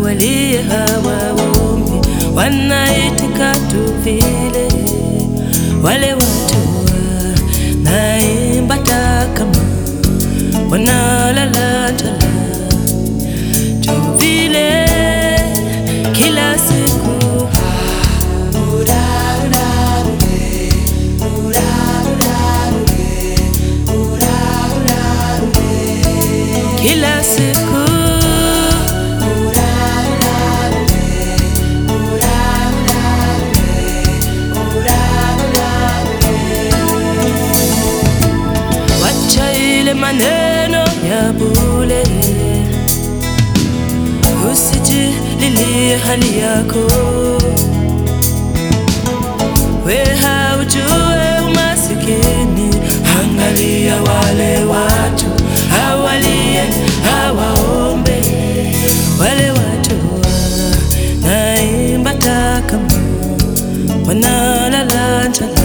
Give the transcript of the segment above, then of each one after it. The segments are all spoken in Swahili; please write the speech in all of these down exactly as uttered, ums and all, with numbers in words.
walie hawaombi, wanaitika tu vile. Wale watu wanaimba takama, wanalala njala tu vile kila siku. Kila siku wacha ile maneno ya bure, usijililie hali yako. We haujue umasikini, angalia wale watu hawalie hawaombe. Wale watu wanaimba takama, wanalala njala.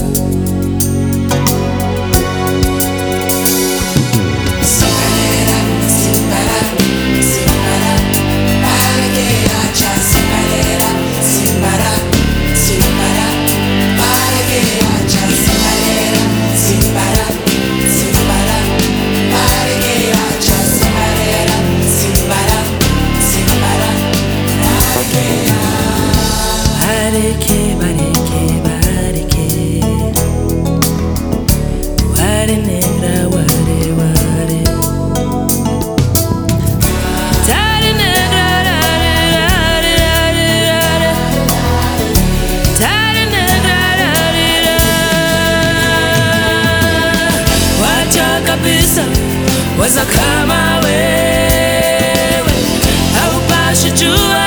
Bareke, bareke, bareke, ware negra, ware, ware, tare negra, rare, rare, rare, rare, tare negra, rare, rare. Wacha kabisa waza kama wewe haupashi jua